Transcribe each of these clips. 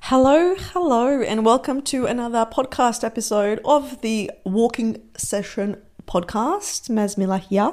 Hello, and welcome to another podcast episode of the Walking Session podcast. Mazmila here.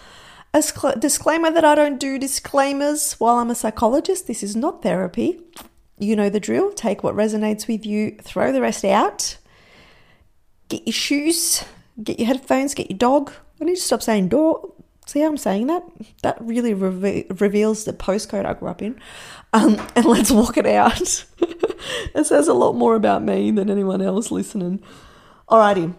A disclaimer that I don't do disclaimers while I'm a psychologist. This is not therapy. You know the drill. Take what resonates with you, throw the rest out. Get your shoes, get your headphones, get your dog. I need to stop saying dog. See how I'm saying that? That really reveals the postcode I grew up in. And let's walk it out. It says a lot more about me than anyone else listening. Alrighty.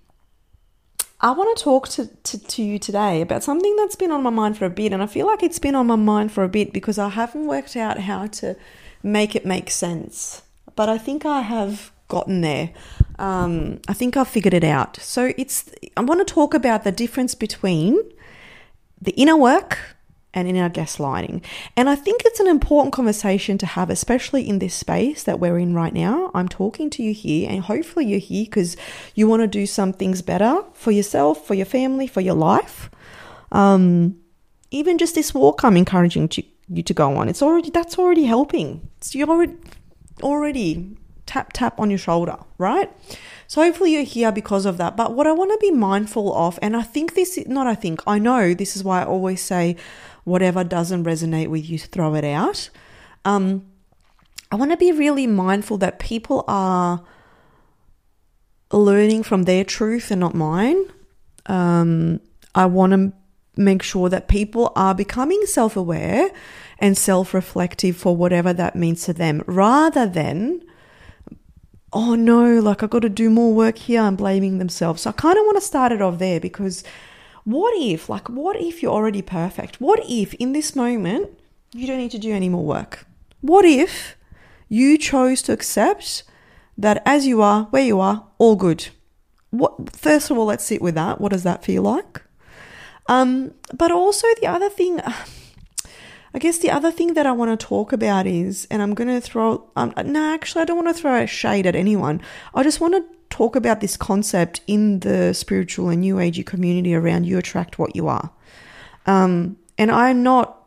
I want to talk to you today about something that's been on my mind for a bit. And I feel like it's been on my mind for a bit because I haven't worked out how to make it make sense. But I think I have gotten there. I think I've figured it out. So I want to talk about the difference between the inner work and inner gaslighting. And I think it's an important conversation to have, especially in this space that we're in right now. I'm talking to you here, and hopefully you're here because you want to do some things better for yourself, for your family, for your life. Even just this walk I'm encouraging you to go on. That's already helping. You're already tap on your shoulder, right? So hopefully you're here because of that. But what I want to be mindful of, and I know this is why I always say whatever doesn't resonate with you, throw it out. I want to be really mindful that people are learning from their truth and not mine. I want to make sure that people are becoming self-aware and self-reflective for whatever that means to them, rather than oh no, like I've got to do more work here and blaming themselves. So I kind of want to start it off there because what if you're already perfect? What if in this moment you don't need to do any more work? What if you chose to accept that as you are, where you are, all good? First of all, let's sit with that. What does that feel like? But also the other thing that I want to talk about is, and I'm going to throw, I don't want to throw a shade at anyone. I just want to talk about this concept in the spiritual and new agey community around you attract what you are. And I'm not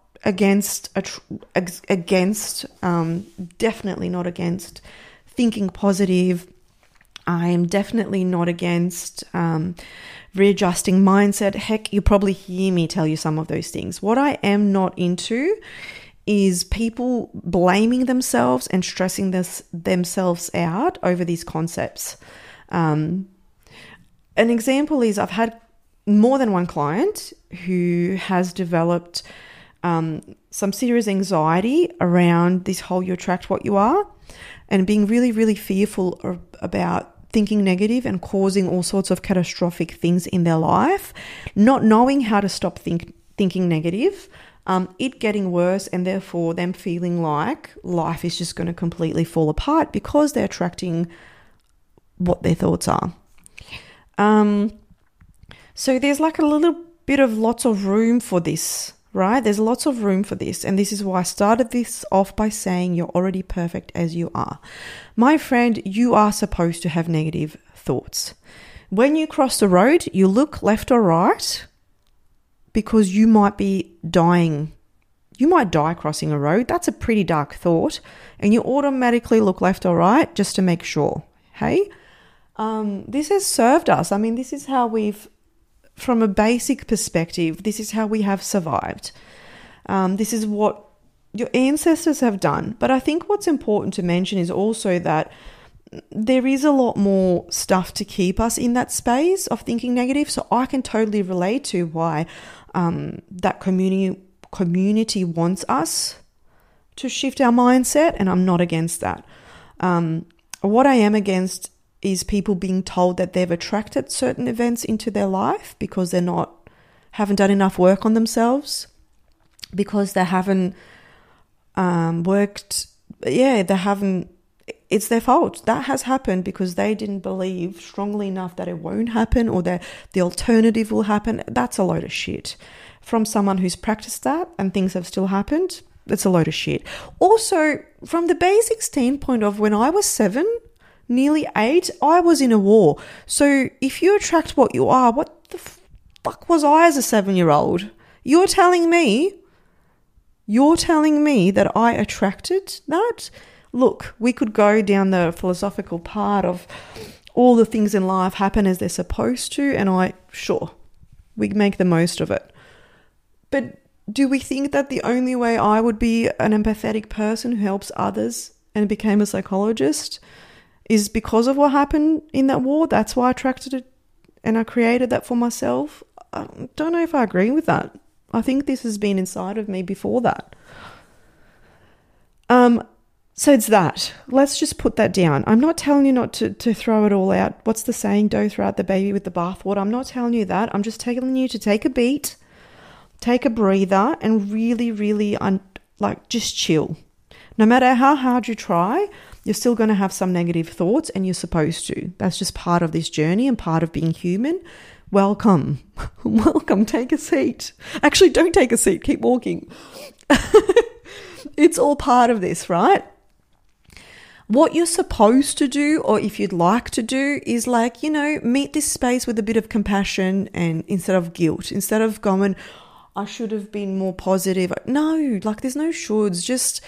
definitely not against thinking positive. I am definitely not against readjusting mindset. Heck, you probably hear me tell you some of those things. What I am not into is people blaming themselves and stressing themselves out over these concepts. An example is I've had more than one client who has developed some serious anxiety around this whole you attract what you are, and being really, really fearful about thinking negative and causing all sorts of catastrophic things in their life, not knowing how to stop thinking negative, it getting worse, and therefore them feeling like life is just going to completely fall apart because they're attracting what their thoughts are. So there's like a little bit of lots of room for this, right? There's lots of room for this. And this is why I started this off by saying you're already perfect as you are. My friend, you are supposed to have negative thoughts. When you cross the road, you look left or right because you might be dying. You might die crossing a road. That's a pretty dark thought. And you automatically look left or right just to make sure. Hey? This has served us. I mean, this is how from a basic perspective, this is how we have survived. This is what your ancestors have done. But I think what's important to mention is also that there is a lot more stuff to keep us in that space of thinking negative. So I can totally relate to why that community wants us to shift our mindset, and I'm not against that. What I am against is people being told that they've attracted certain events into their life because haven't done enough work on themselves, because they haven't it's their fault. That has happened because they didn't believe strongly enough that it won't happen or that the alternative will happen. That's a load of shit. From someone who's practiced that and things have still happened, that's a load of shit. Also, from the basic standpoint of when I was 7, nearly 8, I was in a war. So if you attract what you are, what the fuck was I as a 7-year-old? You're telling me that I attracted that? look, we could go down the philosophical part of all the things in life happen as they're supposed to, and sure, we make the most of it. But do we think that the only way I would be an empathetic person who helps others and became a psychologist is because of what happened in that war? That's why I attracted it and I created that for myself? I don't know if I agree with that. I think this has been inside of me before that. So it's that. Let's just put that down. I'm not telling you not to throw it all out. What's the saying? Don't throw out the baby with the bathwater. I'm not telling you that. I'm just telling you to take a beat, take a breather, and really, really just chill. No matter how hard you try, you're still going to have some negative thoughts, and you're supposed to. That's just part of this journey and part of being human. Welcome. Welcome. Take a seat. Actually, don't take a seat. Keep walking. It's all part of this, right? What you're supposed to do, or if you'd like to do, is meet this space with a bit of compassion and instead of guilt, instead of going, I should have been more positive. No, there's no shoulds. Just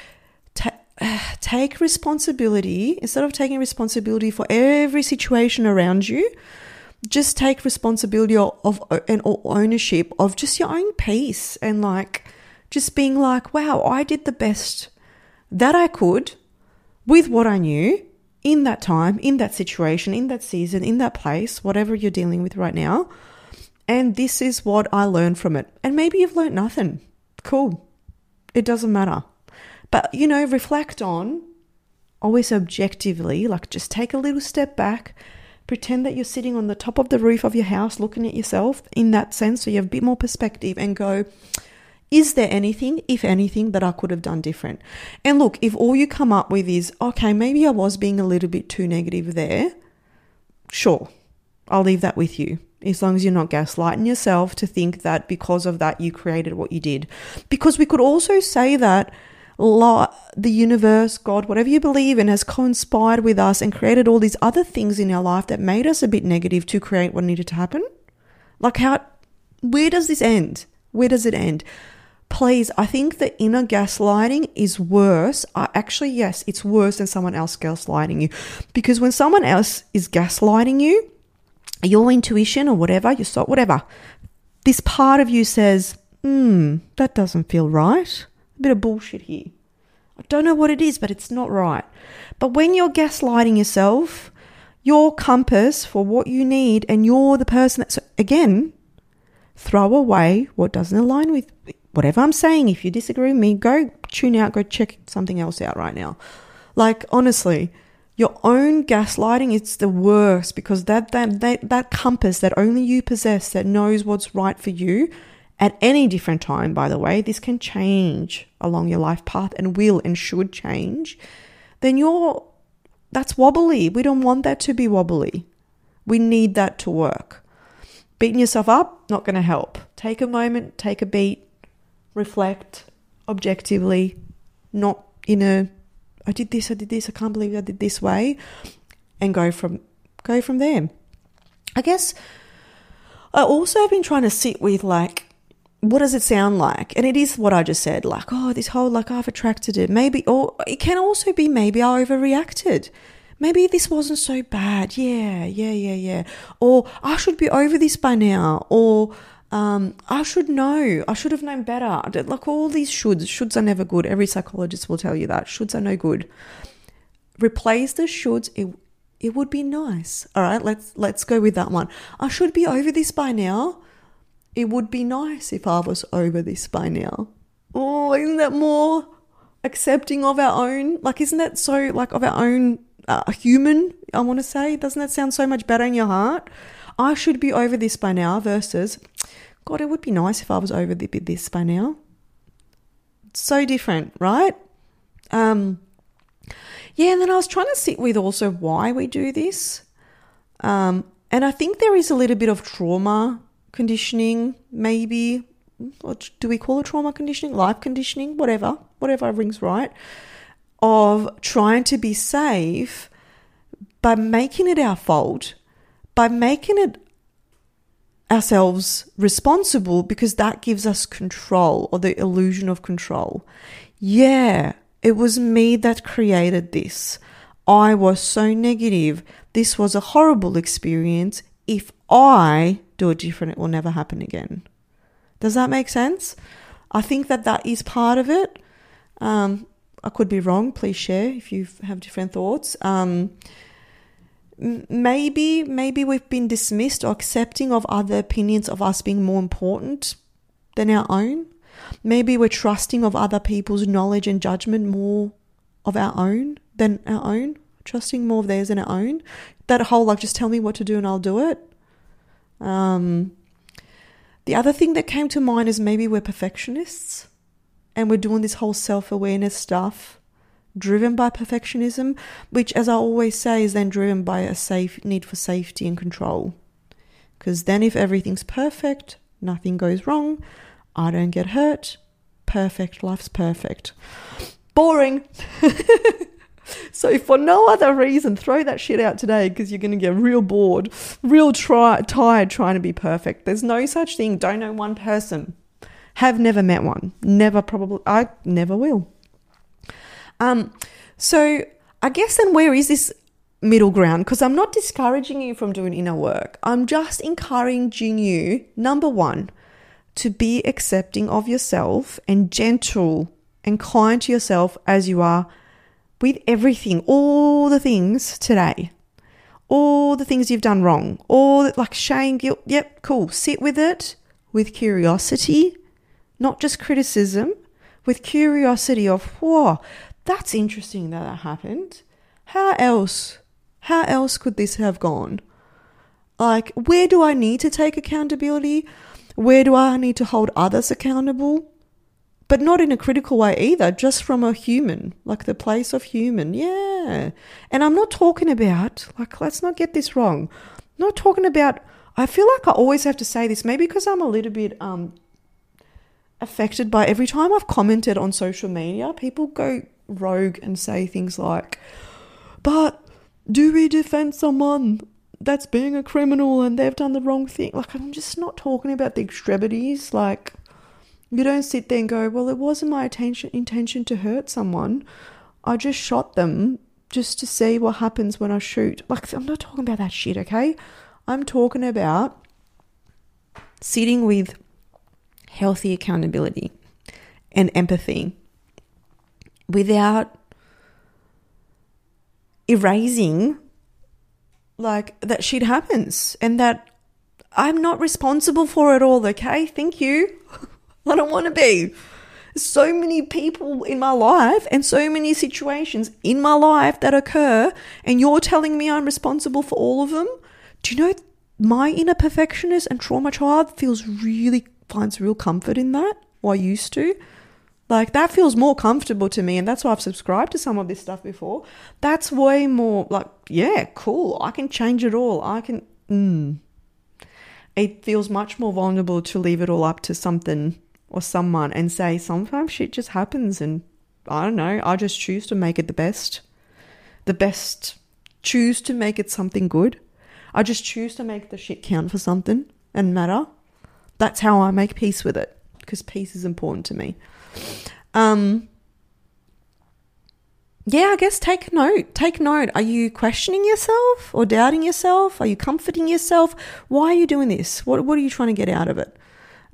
take responsibility. Instead of taking responsibility for every situation around you, just take responsibility of and ownership of just your own peace, and just being wow, I did the best that I could with what I knew in that time, in that situation, in that season, in that place, whatever you're dealing with right now. And this is what I learned from it. And maybe you've learned nothing. Cool. It doesn't matter. But, reflect on, always objectively, just take a little step back, pretend that you're sitting on the top of the roof of your house looking at yourself in that sense, so you have a bit more perspective, and go, is there anything, if anything, that I could have done different? And look, if all you come up with is, okay, maybe I was being a little bit too negative there, sure, I'll leave that with you, as long as you're not gaslighting yourself to think that because of that you created what you did. Because we could also say that the universe, God, whatever you believe in, has conspired with us and created all these other things in our life that made us a bit negative to create what needed to happen. Where does this end? Where does it end? Please, I think the inner gaslighting is worse. Yes, it's worse than someone else gaslighting you. Because when someone else is gaslighting you, your intuition or whatever, your soul, whatever, this part of you says, that doesn't feel right. A bit of bullshit here. I don't know what it is, but it's not right. But when you're gaslighting yourself, your compass for what you need, and you're the person that, so again, throw away what doesn't align with whatever I'm saying. If you disagree with me, go tune out, go check something else out right now. Honestly, your own gaslighting, it's the worst, because that compass that only you possess, that knows what's right for you at any different time, by the way, this can change along your life path and will and should change, then that's wobbly. We don't want that to be wobbly. We need that to work. Beating yourself up, not going to help. Take a moment, take a beat, reflect objectively, not in I did this, I can't believe I did this way, and go from there. I guess I also have been trying to sit with what does it sound like? And it is what I just said, this whole I've attracted it. Maybe, or it can also be maybe I overreacted. Maybe this wasn't so bad. Yeah. Or I should be over this by now. Or I should know. I should have known better. All these shoulds. Shoulds are never good. Every psychologist will tell you that. Shoulds are no good. Replace the shoulds. It would be nice. All right, let's go with that one. I should be over this by now. It would be nice if I was over this by now. Oh, isn't that more accepting of our own? Isn't that so of our own human, I want to say? Doesn't that sound so much better in your heart? I should be over this by now versus, God, it would be nice if I was over this by now. So different, right? And then I was trying to sit with also why we do this. And I think there is a little bit of trauma conditioning, maybe. Or do we call it trauma conditioning? Life conditioning? Whatever rings right. Of trying to be safe by making it our fault, by making it ourselves responsible, because that gives us control, or the illusion of control. Yeah, It was me that created this. I was so negative. This was a horrible experience. If I do it different, it will never happen again. Does that make sense? I think that is part of it. I could be wrong. Please share if you have different thoughts. Maybe we've been dismissed or accepting of other opinions of us being more important than our own. Maybe we're trusting of other people's knowledge and judgment more of our own than our own. Trusting more of theirs than our own. That whole just tell me what to do and I'll do it. The other thing that came to mind is maybe we're perfectionists and we're doing this whole self-awareness stuff driven by perfectionism, which, as I always say, is then driven by a need for safety and control. Because then if everything's perfect, nothing goes wrong, I don't get hurt, perfect, life's perfect. Boring. So for no other reason, throw that shit out today because you're going to get real bored, real tired trying to be perfect. There's no such thing. Don't know one person. Have never met one. I never will. So I guess then where is this middle ground? Because I'm not discouraging you from doing inner work. I'm just encouraging you, number one, to be accepting of yourself and gentle and kind to yourself as you are with everything, all the things today, all the things you've done wrong, all shame, guilt. Yep, cool. Sit with it with curiosity, not just criticism, with curiosity of, whoa, that's interesting that happened. How else could this have gone? Where do I need to take accountability? Where do I need to hold others accountable? But not in a critical way either, just from a human, the place of human. Yeah. And I'm not talking about, let's not get this wrong. I'm not talking about, I feel like I always have to say this, maybe because I'm a little bit affected by every time I've commented on social media, people go rogue and say things like, but do we defend someone that's being a criminal and they've done the wrong thing? I'm just not talking about the extremities. You don't sit there and go, well, it wasn't my intention to hurt someone. I just shot them just to see what happens when I shoot. I'm not talking about that shit, okay? I'm talking about sitting with healthy accountability and empathy without erasing that shit happens and that I'm not responsible for it all, okay? Thank you. I don't want to be. So many people in my life and so many situations in my life that occur, and you're telling me I'm responsible for all of them? Do you know my inner perfectionist and trauma child finds real comfort in that, or I used to? That feels more comfortable to me, and that's why I've subscribed to some of this stuff before. That's way more yeah, cool. I can change it all. It feels much more vulnerable to leave it all up to something or someone and say, sometimes shit just happens and I don't know, I just choose to make it the best, choose to make it something good. I just choose to make the shit count for something and matter. That's how I make peace with it, because peace is important to me. Yeah, I guess take note. Are you questioning yourself or doubting yourself? Are you comforting yourself? Why are you doing this? What are you trying to get out of it?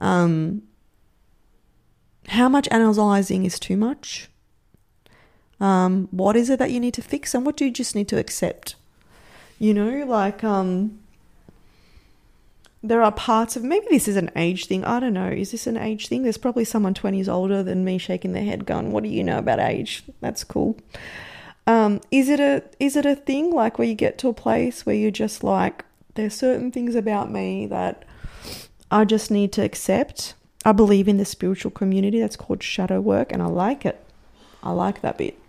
How much analyzing is too much? What is it that you need to fix, and what do you just need to accept? There are parts of, maybe this is an age thing. I don't know. Is this an age thing? There's probably someone 20 years older than me shaking their head going, what do you know about age? That's cool. Is it a thing where you get to a place where you're just there's certain things about me that I just need to accept? I believe in the spiritual community that's called shadow work, and I like it. I like that bit.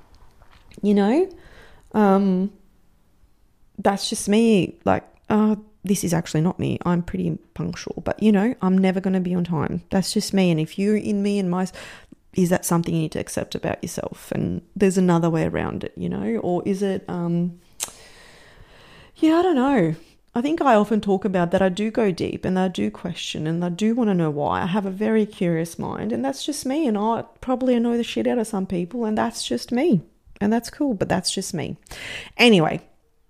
That's just me. This is actually not me. I'm pretty punctual, but I'm never going to be on time. That's just me. And if you're in me and is that something you need to accept about yourself? And there's another way around it, or is it, I don't know. I think I often talk about that I do go deep and I do question and I do want to know why. I have a very curious mind, and that's just me, and I probably annoy the shit out of some people, and that's just me. And that's cool, but that's just me. Anyway.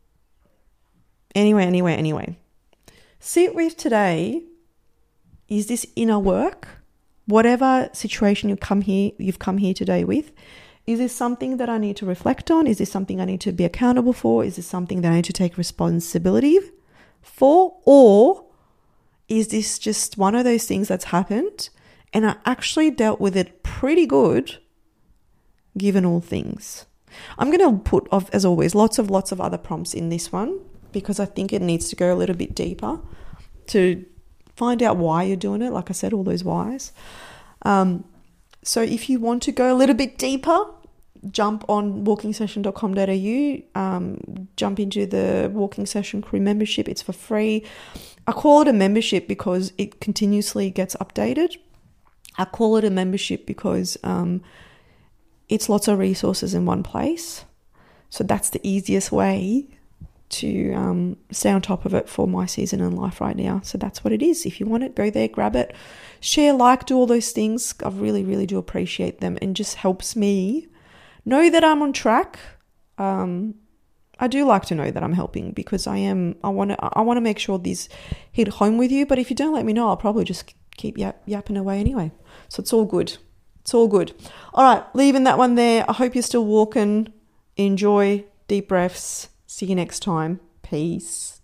Sit with today. Is this inner work? Whatever situation you've come here today with, is this something that I need to reflect on? Is this something I need to be accountable for? Is this something that I need to take responsibility for? Or is this just one of those things that's happened and I actually dealt with it pretty good given all things? I'm going to put, as always, lots of other prompts in this one because I think it needs to go a little bit deeper to find out why you're doing it. Like I said, all those whys. So if you want to go a little bit deeper, jump on walkingsession.com.au, jump into the Walking Session Crew membership. It's for free. I call it a membership because it continuously gets updated. I call it a membership because it's lots of resources in one place. So that's the easiest way to stay on top of it for my season in life right now. So that's what it is. If you want it, go there, grab it, share, like, do all those things. I really, really do appreciate them, and just helps me know that I'm on track. I do like to know that I'm helping because I want to make sure these hit home with you. But if you don't let me know, I'll probably just keep yapping away anyway. So it's all good. It's all good. All right, leaving that one there. I hope you're still walking. Enjoy. Deep breaths. See you next time. Peace.